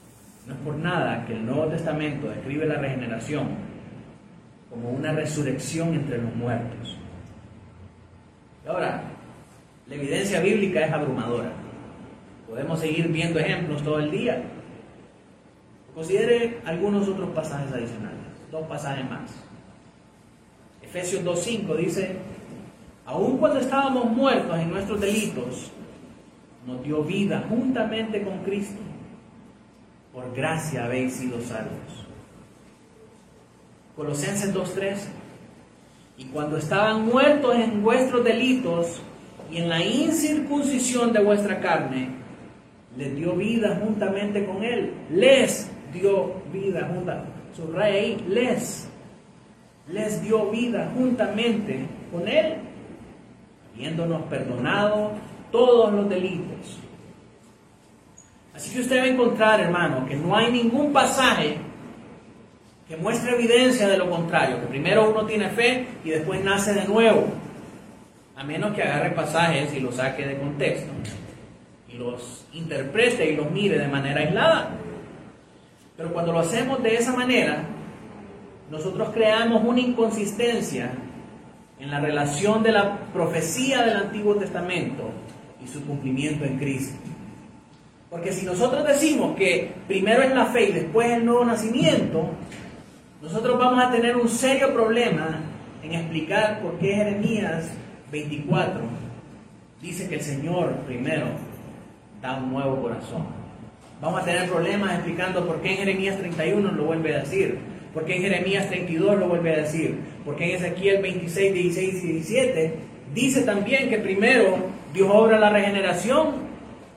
No es por nada que el Nuevo Testamento describe la regeneración como una resurrección entre los muertos. Y ahora, la evidencia bíblica es abrumadora. Podemos seguir viendo ejemplos todo el día. Considere algunos otros pasajes adicionales, 2 pasajes más. Efesios 2:5 dice: aun cuando estábamos muertos en nuestros delitos, nos dio vida juntamente con Cristo. Por gracia habéis sido salvos. Colosenses 2:13: y cuando estaban muertos en vuestros delitos y en la incircuncisión de vuestra carne, les dio vida juntamente con Él. Les dio vida juntamente. Subraya ahí, les dio vida juntamente con Él, habiéndonos perdonado todos los delitos. Así que usted va a encontrar, hermano, que no hay ningún pasaje que muestre evidencia de lo contrario, que primero uno tiene fe y después nace de nuevo, a menos que agarre pasajes y los saque de contexto y los interprete y los mire de manera aislada. Pero cuando lo hacemos de esa manera, nosotros creamos una inconsistencia en la relación de la profecía del Antiguo Testamento y su cumplimiento en Cristo. Porque si nosotros decimos que primero es la fe y después el nuevo nacimiento, nosotros vamos a tener un serio problema en explicar por qué Jeremías 24 dice que el Señor primero da un nuevo corazón. Vamos a tener problemas explicando por qué en Jeremías 31 lo vuelve a decir, por qué en Jeremías 32 lo vuelve a decir, por qué en Ezequiel 26, 16 y 17 dice también que primero Dios obra la regeneración.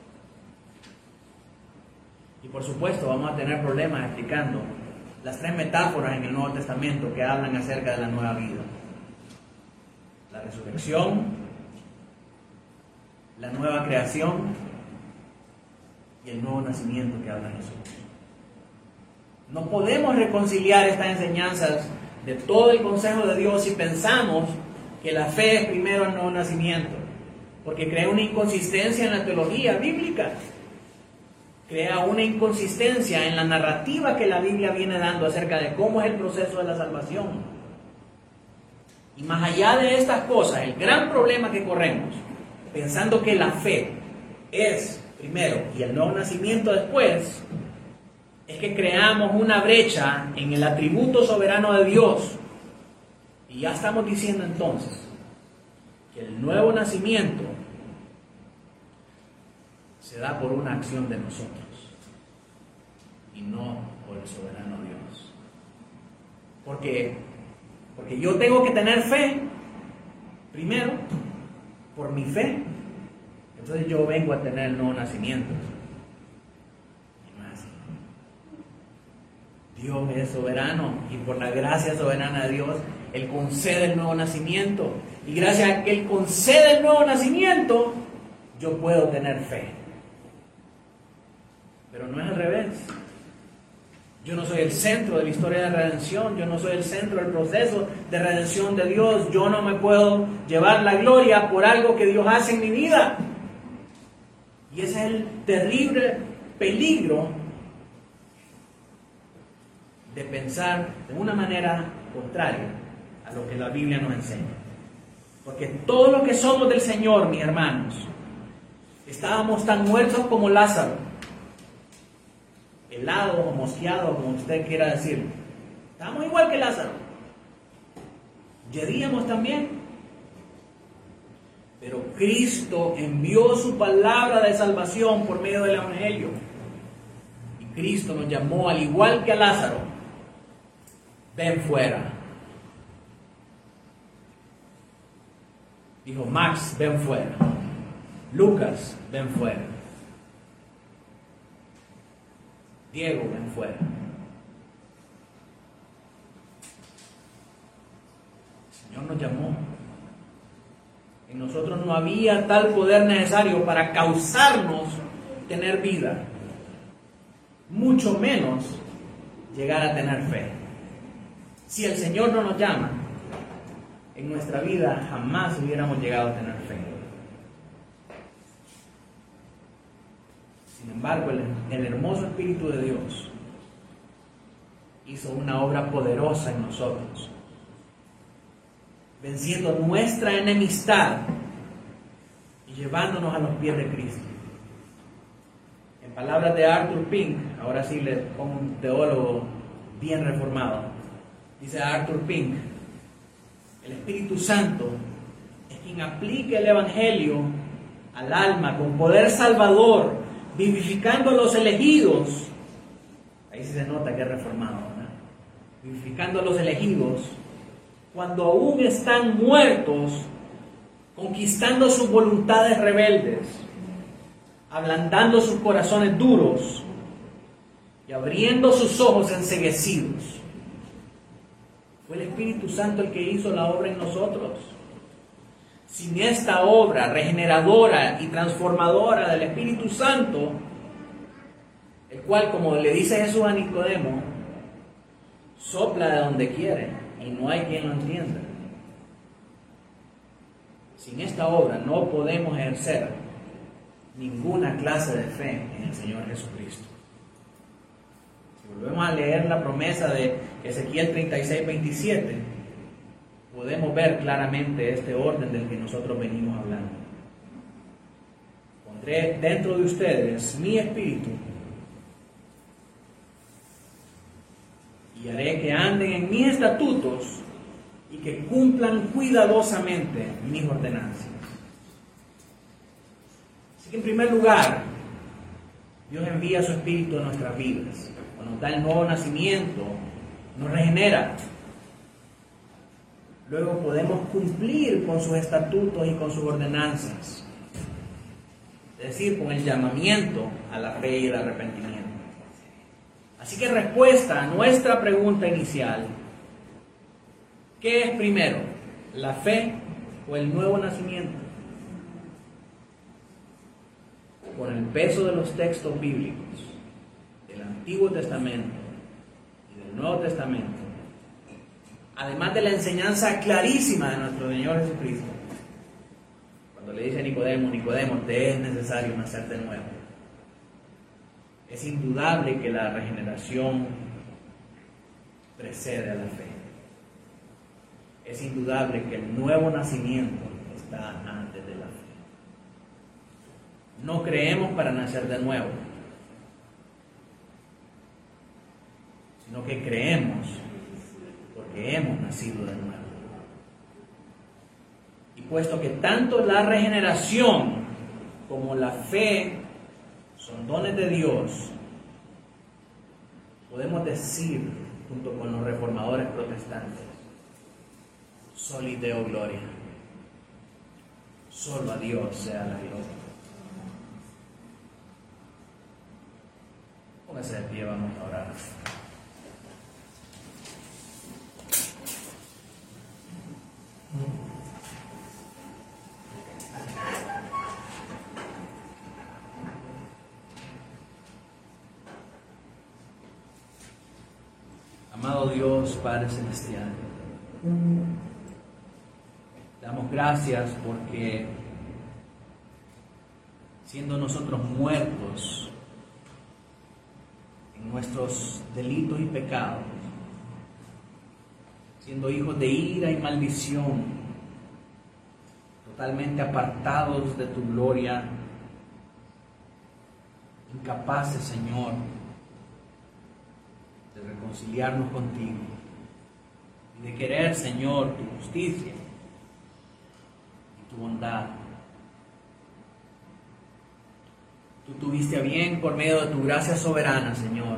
Y por supuesto vamos a tener problemas explicando las 3 metáforas en el Nuevo Testamento que hablan acerca de la nueva vida: la resurrección, la nueva creación y el nuevo nacimiento que habla Jesús. No podemos reconciliar estas enseñanzas de todo el consejo de Dios si pensamos que la fe es primero el nuevo nacimiento, porque crea una inconsistencia en la teología bíblica, crea una inconsistencia en la narrativa que la Biblia viene dando acerca de cómo es el proceso de la salvación. Y más allá de estas cosas, el gran problema que corremos, pensando que la fe es primero y el nuevo nacimiento después, es que creamos una brecha en el atributo soberano de Dios. Y ya estamos diciendo entonces que el nuevo nacimiento se da por una acción de nosotros y no por el soberano Dios. Porque yo tengo que tener fe primero, por mi fe, entonces yo vengo a tener el nuevo nacimiento. Y no es así. Dios es soberano y por la gracia soberana de Dios, Él concede el nuevo nacimiento. Y gracias a que Él concede el nuevo nacimiento, yo puedo tener fe. Pero no es al revés. Yo no soy el centro de la historia de redención. Yo no soy el centro del proceso de redención de Dios. Yo no me puedo llevar la gloria por algo que Dios hace en mi vida. Y ese es el terrible peligro de pensar de una manera contraria a lo que la Biblia nos enseña. Porque todos los que somos del Señor, mis hermanos, estábamos tan muertos como Lázaro, helado o mosqueado, como usted quiera decir. Estábamos igual que Lázaro. Yeríamos también. Pero Cristo envió su palabra de salvación por medio del Evangelio. Y Cristo nos llamó, al igual que a Lázaro: ven fuera. Dijo Max: ven fuera. Lucas: ven fuera. Diego: ven fuera. El Señor nos llamó. En nosotros no había tal poder necesario para causarnos tener vida, mucho menos llegar a tener fe. Si el Señor no nos llama, en nuestra vida jamás hubiéramos llegado a tener fe. Sin embargo, el hermoso Espíritu de Dios hizo una obra poderosa en nosotros, venciendo nuestra enemistad y llevándonos a los pies de Cristo. En palabras de Arthur Pink, ahora sí le pongo un teólogo bien reformado, dice Arthur Pink: el Espíritu Santo es quien aplica el Evangelio al alma con poder salvador, vivificando a los elegidos. Ahí sí se nota que es reformado, ¿verdad? Vivificando a los elegidos cuando aún están muertos, conquistando sus voluntades rebeldes, ablandando sus corazones duros y abriendo sus ojos enceguecidos. Fue el Espíritu Santo el que hizo la obra en nosotros. Sin esta obra regeneradora y transformadora del Espíritu Santo, el cual, como le dice Jesús a Nicodemo, sopla de donde quiere y no hay quien lo entienda. Sin esta obra no podemos ejercer ninguna clase de fe en el Señor Jesucristo. Si volvemos a leer la promesa de Ezequiel 36:27, podemos ver claramente este orden del que nosotros venimos hablando. Pondré dentro de ustedes mi espíritu y haré que anden en mis estatutos y que cumplan cuidadosamente mis ordenanzas. Así que en primer lugar, Dios envía su espíritu a nuestras vidas. Cuando nos da el nuevo nacimiento, nos regenera. Luego podemos cumplir con sus estatutos y con sus ordenanzas. Es decir, con el llamamiento a la fe y el arrepentimiento. Así que respuesta a nuestra pregunta inicial: ¿qué es primero, la fe o el nuevo nacimiento? Con el peso de los textos bíblicos del Antiguo Testamento y del Nuevo Testamento, además de la enseñanza clarísima de nuestro Señor Jesucristo, cuando le dice a Nicodemo: Nicodemo, te es necesario nacer de nuevo. Es indudable que la regeneración precede a la fe. Es indudable que el nuevo nacimiento está antes de la fe. No creemos para nacer de nuevo, sino que creemos porque hemos nacido de nuevo. Y puesto que tanto la regeneración como la fe son dones de Dios, podemos decir, junto con los reformadores protestantes: Soli Deo Gloria. Solo a Dios sea la gloria. Póngase de pie, vamos a orar. Amado Dios, Padre Celestial, damos gracias porque, siendo nosotros muertos en nuestros delitos y pecados, siendo hijos de ira y maldición, totalmente apartados de tu gloria, incapaces, Señor, de reconciliarnos contigo y de querer, Señor, tu justicia y tu bondad. Tú tuviste a bien, por medio de tu gracia soberana, Señor,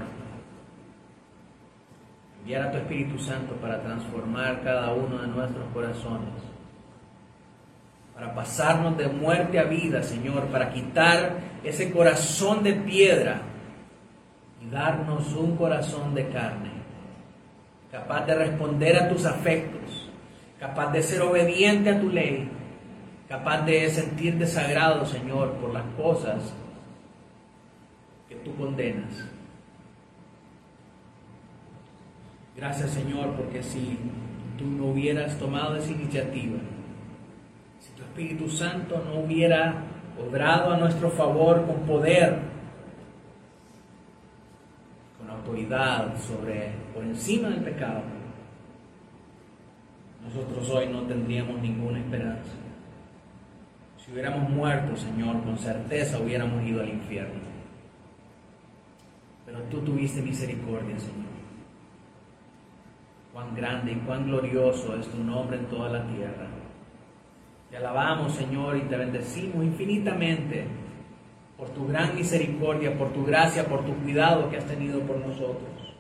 enviar a tu Espíritu Santo para transformar cada uno de nuestros corazones, para pasarnos de muerte a vida, Señor, para quitar ese corazón de piedra y darnos un corazón de carne, capaz de responder a tus afectos, capaz de ser obediente a tu ley, capaz de sentir desagrado, Señor, por las cosas que tú condenas. Gracias, Señor, porque si tú no hubieras tomado esa iniciativa, si tu Espíritu Santo no hubiera obrado a nuestro favor con poder, con autoridad por encima del pecado, nosotros hoy no tendríamos ninguna esperanza. Si hubiéramos muerto, Señor, con certeza hubiéramos ido al infierno. Pero tú tuviste misericordia, Señor. Cuán grande y cuán glorioso es tu nombre en toda la tierra. Te alabamos, Señor, y te bendecimos infinitamente por tu gran misericordia, por tu gracia, por tu cuidado que has tenido por nosotros.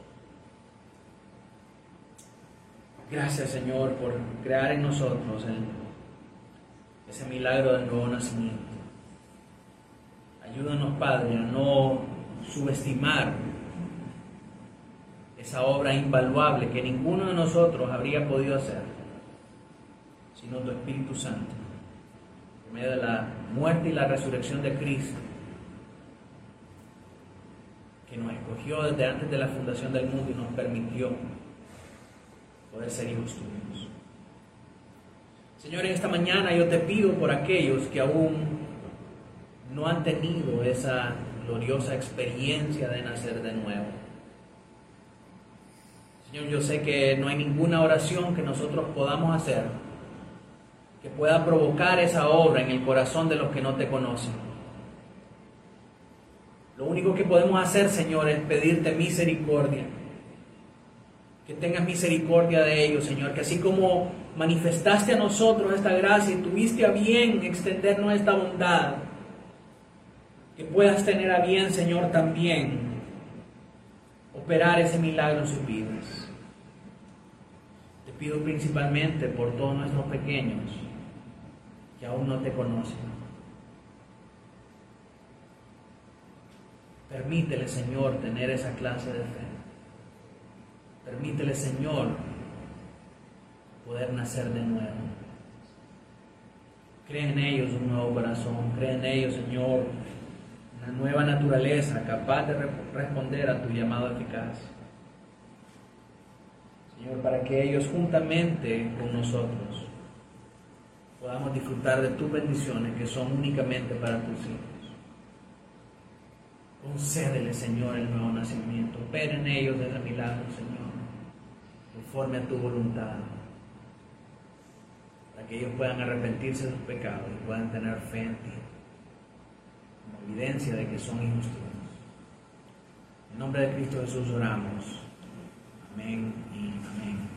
Gracias, Señor, por crear en nosotros ese milagro del nuevo nacimiento. Ayúdanos, Padre, a no subestimar esa obra invaluable que ninguno de nosotros habría podido hacer, sino tu Espíritu Santo, en medio de la muerte y la resurrección de Cristo, que nos escogió desde antes de la fundación del mundo y nos permitió poder ser hijos tuyos. Señor, en esta mañana yo te pido por aquellos que aún no han tenido esa gloriosa experiencia de nacer de nuevo. Señor, yo sé que no hay ninguna oración que nosotros podamos hacer que pueda provocar esa obra en el corazón de los que no te conocen. Lo único que podemos hacer, Señor, es pedirte misericordia. Que tengas misericordia de ellos, Señor, que así como manifestaste a nosotros esta gracia y tuviste a bien extendernos esta bondad, que puedas tener a bien, Señor, también operar ese milagro en sus vidas. Te pido principalmente por todos nuestros pequeños que aún no te conocen. Permítele, Señor, tener esa clase de fe. Permítele, Señor, poder nacer de nuevo. Crea en ellos un nuevo corazón. Crea en ellos, Señor, una nueva naturaleza capaz de responder a tu llamado eficaz. Señor, para que ellos juntamente con nosotros podamos disfrutar de tus bendiciones que son únicamente para tus hijos. Concédele, Señor, el nuevo nacimiento. Opera en ellos ese milagro, Señor, conforme a tu voluntad, para que ellos puedan arrepentirse de sus pecados y puedan tener fe en ti, como evidencia de que son hijos tuyos. En nombre de Cristo Jesús oramos. Amén y amén.